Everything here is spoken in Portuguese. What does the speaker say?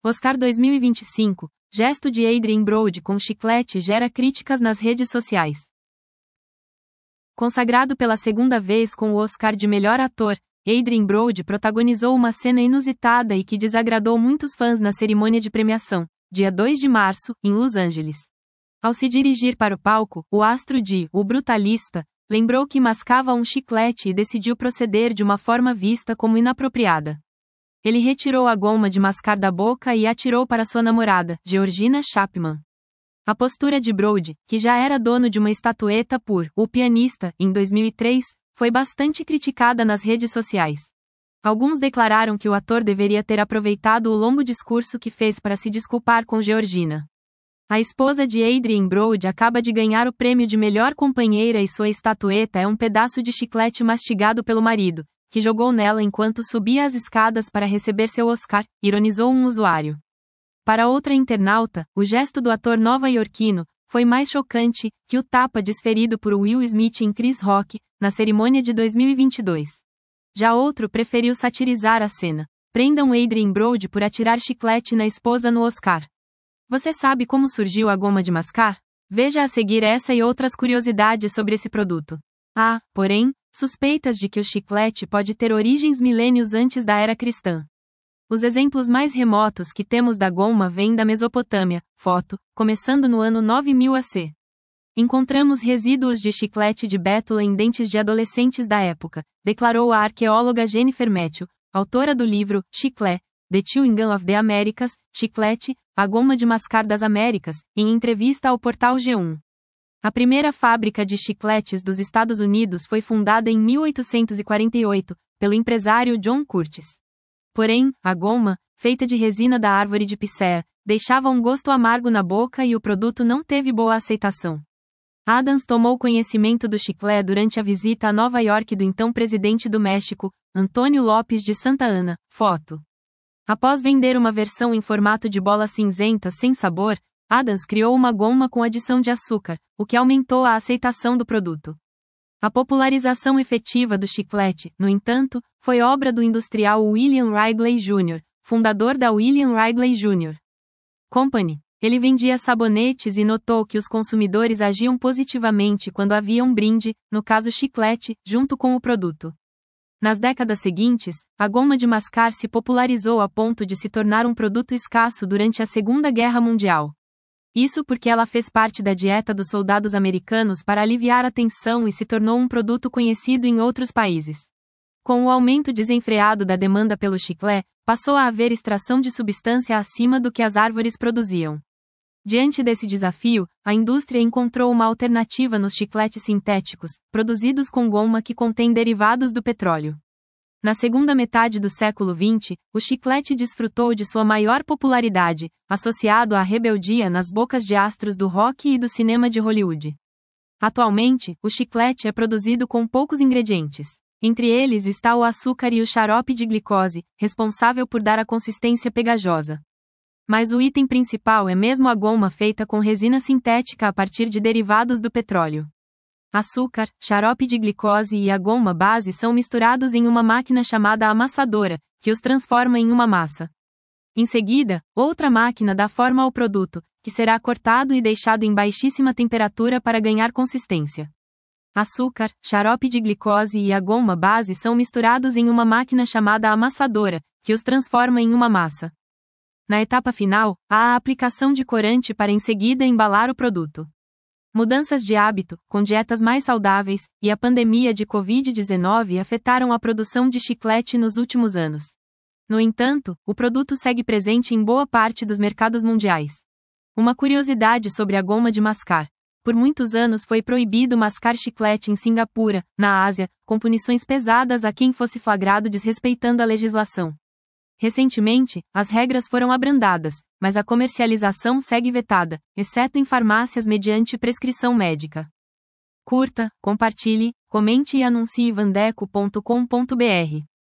Oscar 2025, gesto de Adrien Brody com chiclete gera críticas nas redes sociais. Consagrado pela segunda vez com o Oscar de melhor ator, Adrien Brody protagonizou uma cena inusitada e que desagradou muitos fãs na cerimônia de premiação, dia 2 de março, em Los Angeles. Ao se dirigir para o palco, o astro de O Brutalista lembrou que mascava um chiclete e decidiu proceder de uma forma vista como inapropriada. Ele retirou a goma de mascar da boca e atirou para sua namorada, Georgina Chapman. A postura de Brody, que já era dono de uma estatueta por O Pianista, em 2003, foi bastante criticada nas redes sociais. Alguns declararam que o ator deveria ter aproveitado o longo discurso que fez para se desculpar com Georgina. A esposa de Adrien Brody acaba de ganhar o prêmio de melhor companheira e sua estatueta é um pedaço de chiclete mastigado pelo marido, que jogou nela enquanto subia as escadas para receber seu Oscar, ironizou um usuário. Para outra internauta, o gesto do ator nova-iorquino foi mais chocante que o tapa desferido por Will Smith em Chris Rock, na cerimônia de 2022. Já outro preferiu satirizar a cena. Prendam Adrien Brody por atirar chiclete na esposa no Oscar. Você sabe como surgiu a goma de mascar? Veja a seguir essa e outras curiosidades sobre esse produto. Porém, suspeitas de que o chiclete pode ter origens milênios antes da era cristã. Os exemplos mais remotos que temos da goma vêm da Mesopotâmia, foto, começando no ano 9000 AC. Encontramos resíduos de chiclete de bétula em dentes de adolescentes da época, declarou a arqueóloga Jennifer Matthew, autora do livro Chiclé, The Chewing Gum of the Americas, Chiclete, a goma de mascar das Américas, em entrevista ao portal G1. A primeira fábrica de chicletes dos Estados Unidos foi fundada em 1848, pelo empresário John Curtis. Porém, a goma, feita de resina da árvore de picea, deixava um gosto amargo na boca e o produto não teve boa aceitação. Adams tomou conhecimento do chiclé durante a visita a Nova York do então presidente do México, Antônio Lopes de Santa Anna, foto. Após vender uma versão em formato de bola cinzenta sem sabor, Adams criou uma goma com adição de açúcar, o que aumentou a aceitação do produto. A popularização efetiva do chiclete, no entanto, foi obra do industrial William Wrigley Jr., fundador da William Wrigley Jr. Company. Ele vendia sabonetes e notou que os consumidores agiam positivamente quando havia um brinde, no caso chiclete, junto com o produto. Nas décadas seguintes, a goma de mascar se popularizou a ponto de se tornar um produto escasso durante a Segunda Guerra Mundial. Isso porque ela fez parte da dieta dos soldados americanos para aliviar a tensão e se tornou um produto conhecido em outros países. Com o aumento desenfreado da demanda pelo chiclé, passou a haver extração de substância acima do que as árvores produziam. Diante desse desafio, a indústria encontrou uma alternativa nos chicletes sintéticos, produzidos com goma que contém derivados do petróleo. Na segunda metade do século XX, o chiclete desfrutou de sua maior popularidade, associado à rebeldia nas bocas de astros do rock e do cinema de Hollywood. Atualmente, o chiclete é produzido com poucos ingredientes. Entre eles está o açúcar e o xarope de glicose, responsável por dar a consistência pegajosa. Mas o item principal é mesmo a goma feita com resina sintética a partir de derivados do petróleo. Açúcar, xarope de glicose e a goma base são misturados em uma máquina chamada amassadora, que os transforma em uma massa. Em seguida, outra máquina dá forma ao produto, que será cortado e deixado em baixíssima temperatura para ganhar consistência. Açúcar, xarope de glicose e a goma base são misturados em uma máquina chamada amassadora, que os transforma em uma massa. Na etapa final, há a aplicação de corante para em seguida embalar o produto. Mudanças de hábito, com dietas mais saudáveis, e a pandemia de Covid-19 afetaram a produção de chiclete nos últimos anos. No entanto, o produto segue presente em boa parte dos mercados mundiais. Uma curiosidade sobre a goma de mascar. Por muitos anos foi proibido mascar chiclete em Singapura, na Ásia, com punições pesadas a quem fosse flagrado desrespeitando a legislação. Recentemente, as regras foram abrandadas, mas a comercialização segue vetada, exceto em farmácias mediante prescrição médica. Curta, compartilhe, comente e anuncie vandeco.com.br.